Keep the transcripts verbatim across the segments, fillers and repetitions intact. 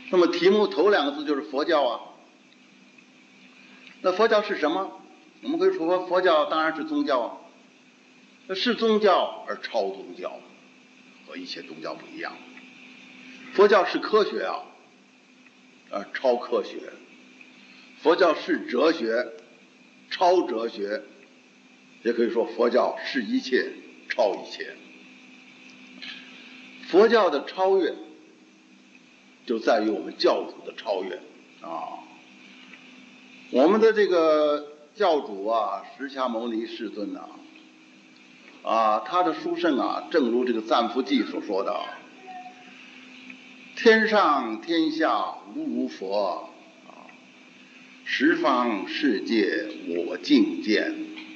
那么题目头两个字就是佛教啊。那佛教是什么？我们可以说佛教当然是宗教啊，那是宗教而超宗教，和一切宗教不一样。佛教是科学啊，而超科学；佛教是哲学，超哲学。也可以说佛教是一切，超一切。佛教的超越就在于我们教主的超越啊。我们的这个教主啊，释迦牟尼世尊呐，啊，他的殊胜啊，正如这个赞佛记所说的，天上天下无如佛，啊，十方世界我净见，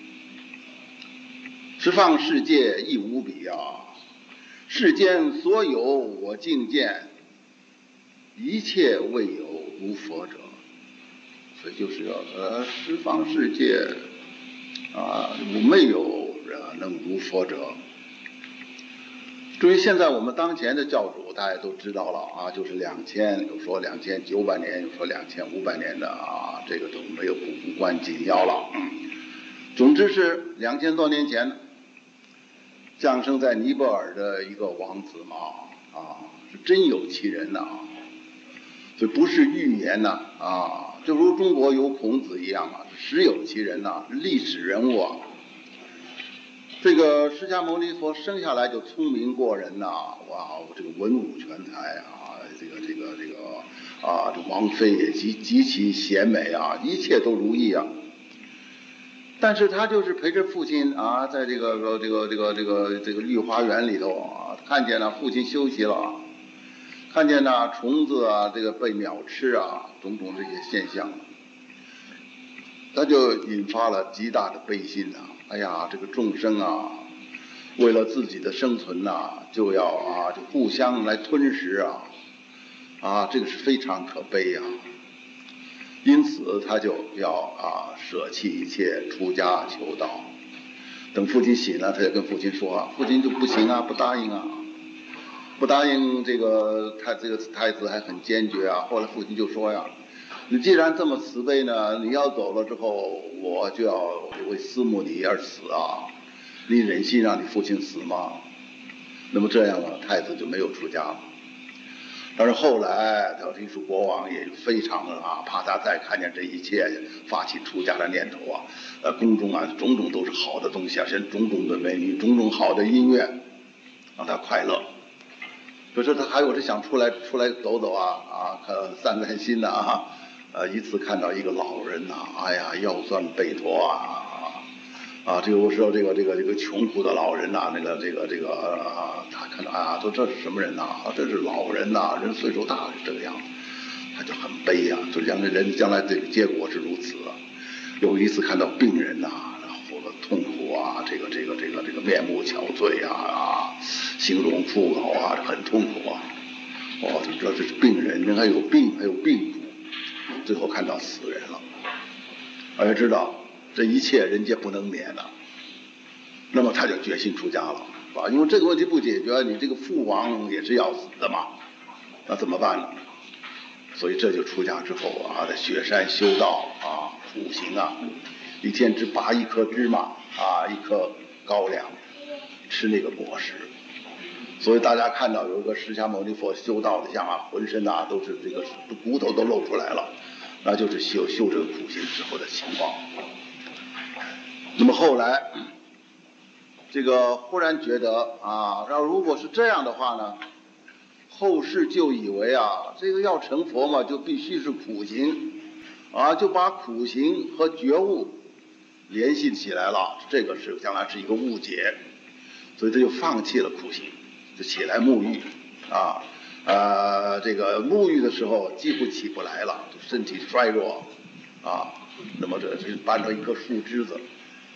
十方世界亦无比啊，世间所有我净见，一切未有如佛者。所以就是要呃，十方世界啊，没有人能如佛者。至于现在我们当前的教主，大家都知道了啊，就是两千，有说两千九百年，有说两千五百年的啊，这个都没有无关紧要了。嗯，总之是两千多年前降生在尼泊尔的一个王子嘛，啊，是真有其人呐、啊，所以不是预言呐 啊, 啊。就如中国有孔子一样啊，实有其人呐、啊，历史人物啊。这个释迦牟尼佛生下来就聪明过人呐、啊，哇，这个文武全才啊，这个这个这个啊，这王妃也极极其贤美啊，一切都如意啊。但是他就是陪着父亲啊，在这个这个这个这个这个御花园里头啊，看见了父亲休息了。看见呐虫子啊，这个被鸟吃啊，种种这些现象，他就引发了极大的悲心呐、啊。哎呀，这个众生啊，为了自己的生存呐、啊，就要啊，就互相来吞食啊，啊，这个是非常可悲呀、啊。因此，他就要啊舍弃一切，出家求道。等父亲醒了，他就跟父亲说啊，父亲就不行啊，不答应啊。不答应这个太这个太子还很坚决啊。后来父亲就说呀，你既然这么慈悲呢，你要走了之后，我就要为思慕你而死啊！你忍心让你父亲死吗？那么这样呢，太子就没有出家了。但是后来调听说国王也非常啊，怕他再看见这一切，发起出家的念头啊。呃，宫中啊，种种都是好的东西啊，像种种的美女，种种好的音乐，让他快乐。可是他还有是想出来出来走走啊啊，看散散心呐啊，呃，一次看到一个老人呐、啊，哎呀，腰酸背驼啊啊，这个我说这个这个这个穷苦的老人呐、啊，那个这个这个啊，他看到啊，说这是什么人呐、啊？这是老人呐、啊，人岁数大是这个样子，他就很悲呀、啊，就将来人将来这个结果是如此啊。有一次看到病人呐、啊。痛苦啊，这个这个这个这个面目憔悴啊啊，形容枯槁啊，很痛苦啊。哦，就知道这是病人，人还有病，还有病苦，最后看到死人了，而知道这一切人家不能免了，那么他就决心出家了，啊，因为这个问题不解决，你这个父王也是要死的嘛，那怎么办呢？所以这就出家之后啊，在雪山修道啊，苦行啊。一天只拔一颗芝麻啊，一颗高粱，吃那个果实。所以大家看到有一个释迦牟尼佛修道的像啊，浑身啊都是这个骨头都露出来了，那就是修修这个苦行之后的情况。那么后来，这个忽然觉得啊，要如果是这样的话呢，后世就以为啊，这个要成佛嘛，就必须是苦行啊，就把苦行和觉悟联系起来了，这个是将来是一个误解，所以他就放弃了苦行，就起来沐浴啊，呃，这个沐浴的时候几乎起不来了，就身体衰弱啊，那么这是搬着一棵树枝子，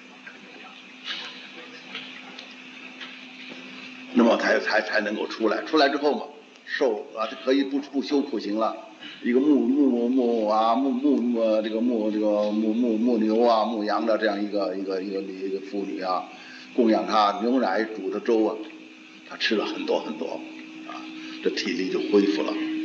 那么才才才能够出来，出来之后嘛，受啊，就可以不不修苦行了。一个牧牧牧啊牧牧呃这个牧这个牧牧牧牛啊牧羊的这样一个一个一个一个妇女啊，供养她牛奶煮的粥啊，她吃了很多很多啊，这体力就恢复了。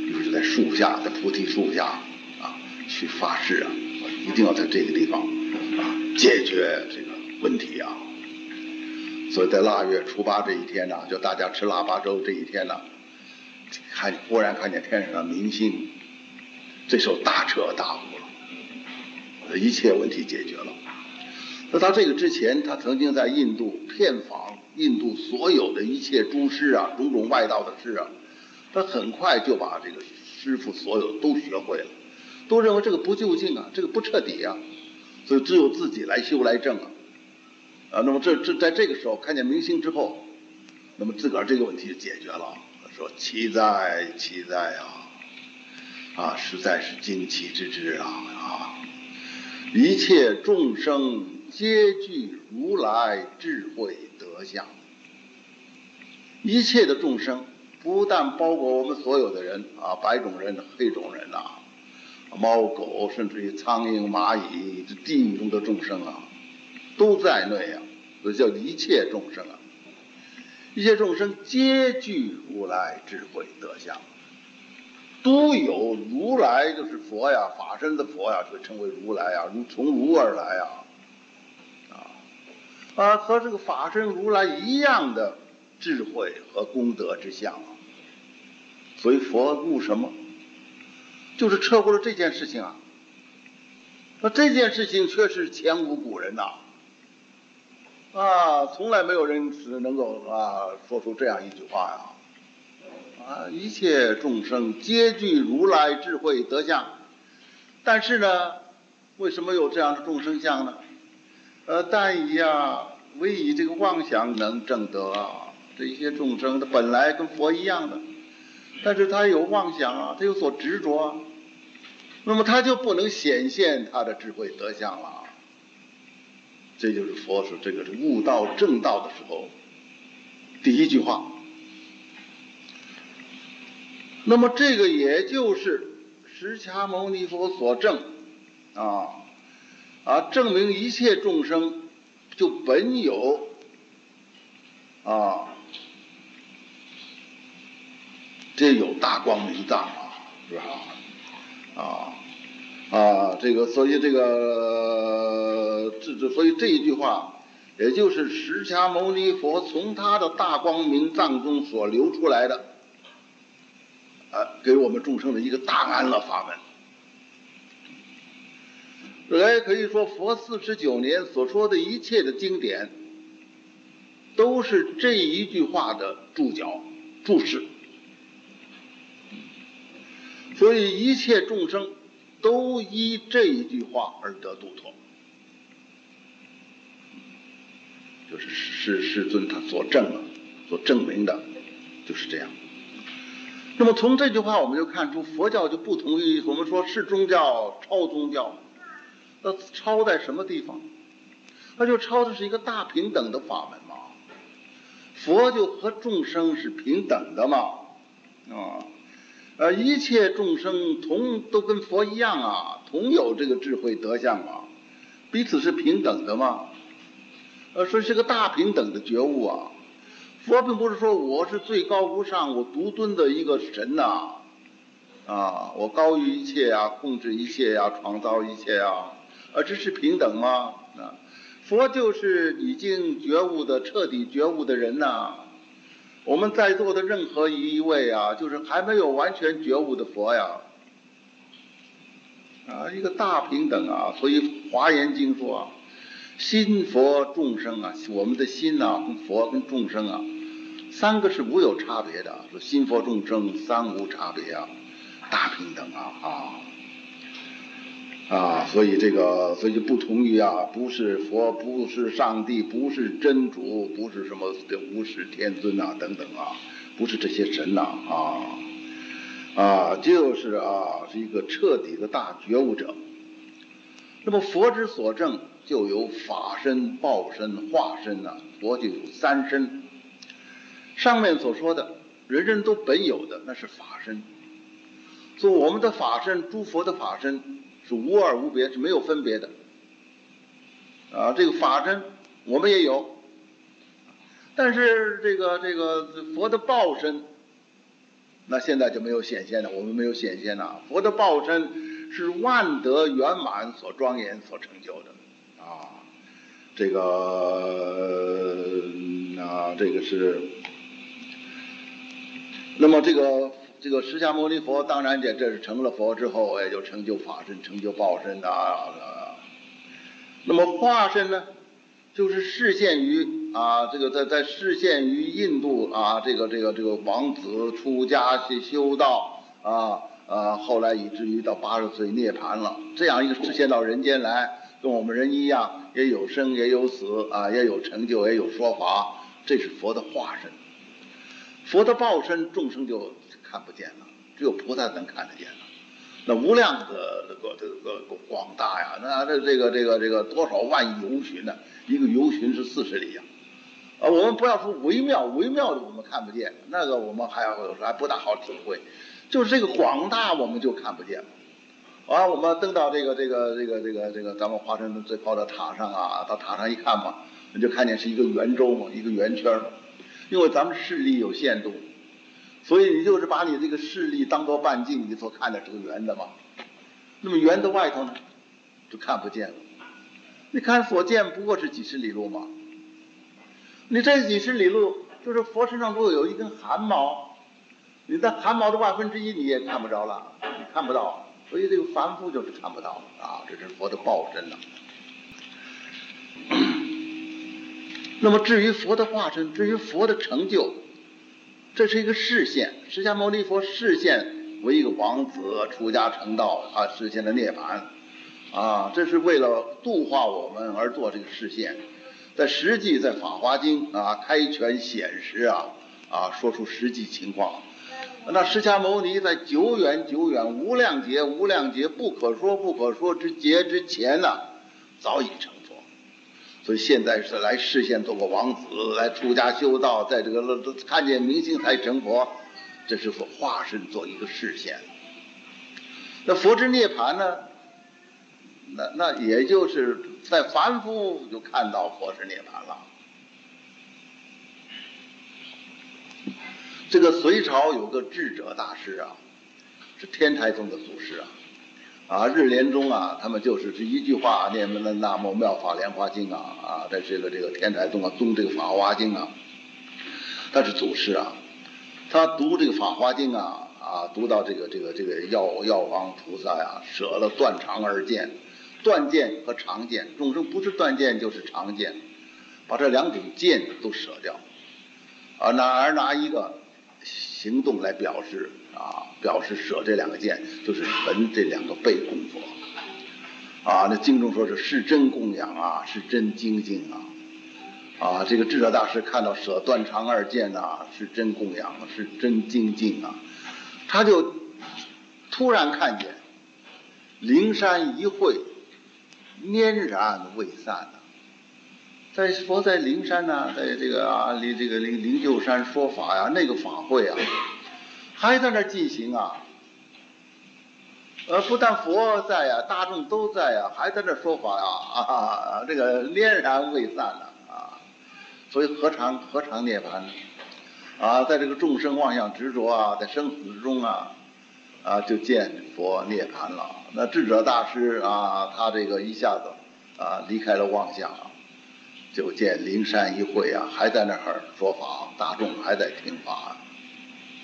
比如说在树下，在菩提树下啊，去发誓啊，一定要在这个地方啊解决这个问题啊。所以在腊月初八这一天呢、啊，就大家吃腊八粥这一天呢、啊，看忽然看见天上的明星，这时候大彻大悟了，一切问题解决了。那到这个之前，他曾经在印度遍访印度所有的一切诸师啊，种种外道的师啊，他很快就把这个师傅所有都学会了，都认为这个不究竟啊，这个不彻底啊，所以只有自己来修来证啊。啊，那么这这在这个时候看见明星之后，那么自个儿这个问题就解决了。说奇哉奇哉啊，啊，实在是惊奇之至啊啊！一切众生皆具如来智慧德相。一切的众生，不但包括我们所有的人啊，白种人、黑种人啊，猫狗，甚至于苍蝇、蚂蚁，这地狱中的众生啊，都在内啊，所以叫一切众生啊。一切众生皆具如来智慧德相，都有如来，就是佛呀，法身的佛呀，就称为如来啊，如从如而来啊，啊啊，和这个法身如来一样的智慧和功德之相啊。所以佛悟什么？就是彻过了这件事情啊。那这件事情却是前无古人呐、啊。啊，从来没有人是能够啊说出这样一句话呀！啊，一切众生皆具如来智慧德相，但是呢，为什么有这样的众生相呢？呃，但以啊，唯以这个妄想能证得啊，这一些众生他本来跟佛一样的，但是他有妄想啊，他有所执着啊，那么他就不能显现他的智慧德相了。这就是佛说这个是悟道正道的时候第一句话。那么这个也就是释迦牟尼佛所证啊啊，证明一切众生就本有啊这有大光明藏啊，是吧？啊啊，这个所以这个这这所以这一句话，也就是释迦牟尼佛从他的大光明藏中所流出来的，啊，给我们众生的一个大安乐法门。哎，可以说佛四十九年所说的一切的经典，都是这一句话的注脚注释。所以一切众生都依这一句话而得度脱，就是世世尊他所证了、所证明的，就是这样。那么从这句话我们就看出，佛教就不同于我们说是宗教超宗教。那超在什么地方？那就超的是一个大平等的法门嘛。佛就和众生是平等的嘛，啊。呃，一切众生同都跟佛一样啊，同有这个智慧德相啊，彼此是平等的嘛。呃，所以是个大平等的觉悟啊。佛并不是说我是最高无上，我独尊的一个神呐、啊，啊，我高于一切啊，控制一切啊，创造一切啊，而这是平等吗？啊，佛就是已经觉悟的、彻底觉悟的人呐、啊。我们在座的任何一位啊，就是还没有完全觉悟的佛呀，啊，一个大平等啊。所以《华严经》说啊，心佛众生啊，我们的心啊，跟佛跟众生啊，三个是无有差别的。说心佛众生三无差别啊，大平等啊啊。啊，所以这个，所以就不同于啊，不是佛，不是上帝，不是真主，不是什么无始天尊啊，等等啊，不是这些神呐 啊, 啊，啊，就是啊，是一个彻底的大觉悟者。那么佛之所证，就有法身、报身、化身呐、啊，佛就有三身。上面所说的，人人都本有的，那是法身。所以我们的法身，诸佛的法身。是无二无别，是没有分别的啊！这个法身我们也有，但是这个这个佛的报身那现在就没有显现了，我们没有显现了。佛的报身是万德圆满所庄严所成就的啊，这个啊，这个是。那么这个这个释迦牟尼佛，当然这这是成了佛之后，哎，就成就法身，成就报身的啊。那么化身呢，就是示现于啊，这个在在示现于印度啊，这个这个这个王子出家去修道啊啊，后来以至于到八十岁涅槃了，这样一个示现到人间来，跟我们人一样，也有生也有死啊，也有成就也有说法，这是佛的化身。佛的报身，众生就看不见了，只有菩萨能看得见了。那无量的这个这个广大呀，那这这个这个这个多少万亿游巡呢？一个游巡是四十里呀。啊，我们不要说微妙，微妙的我们看不见，那个我们还要还不大好体会。就是这个广大，我们就看不见了。啊，我们登到这个这个这个这个这个咱们华山最高的塔上啊，到塔上一看嘛，你就看见是一个圆周嘛，一个圆圈。因为咱们视力有限度，所以你就是把你这个视力当作半径，你所看的这个圆的嘛。那么圆的外头呢，就看不见了。你看所见不过是几十里路嘛。你这几十里路，就是佛身上如果有一根汗毛，你的汗毛的万分之一你也看不着了，你看不到。所以这个凡夫就是看不到啊，这是佛的报身了。那么至于佛的化身，至于佛的成就，这是一个示现。释迦牟尼佛示现为一个王子出家成道啊，实现了涅槃啊，这是为了度化我们而做这个示现。在实际在法华经啊开权显实啊啊说出实际情况。那释迦牟尼在久远久远无量劫无量劫不可说不可说之劫之前呢、啊，早已成。所以现在是来示现做个王子，来出家修道，在这个看见明星才成佛，这是佛化身做一个示现。那佛之涅槃呢？那那也就是在凡夫就看到佛之涅槃了。这个隋朝有个智者大师啊，是天台宗的祖师啊。啊，日莲宗啊，他们就是这一句话念了南无妙法莲华经啊啊，在这个这个天台宗啊，宗这个法华经啊，他是祖师啊，他读这个法华经啊啊，读到这个这个这个药药王菩萨呀、啊，舍了断长二剑，断剑和长剑，众生不是断剑就是长剑，把这两种剑都舍掉，啊，哪儿拿一个行动来表示。啊，表示舍这两个剑，就是焚这两个被供佛。啊，那经中说是是真供养啊，是真精进啊。啊，这个智者大师看到舍断长二剑啊，是真供养，是真精进啊，他就突然看见灵山一会，拈然未散啊。在佛在灵山呢、啊，在这个啊，离这个灵灵鹫山说法呀、啊，那个法会啊。还在那儿进行啊，呃，不但佛在呀、啊，大众都在呀、啊，还在那儿说法呀、啊，啊，这个拈然未散呢，啊，所以何尝何尝涅槃呢？啊，在这个众生妄想执着啊，在生死之中啊，啊，就见佛涅槃了。那智者大师啊，他这个一下子啊离开了妄想，就见灵山一会啊，还在那儿说法，大众还在听法。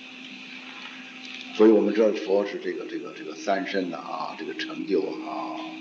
所以我们知道佛是这个这个这个三身的啊，这个成就啊。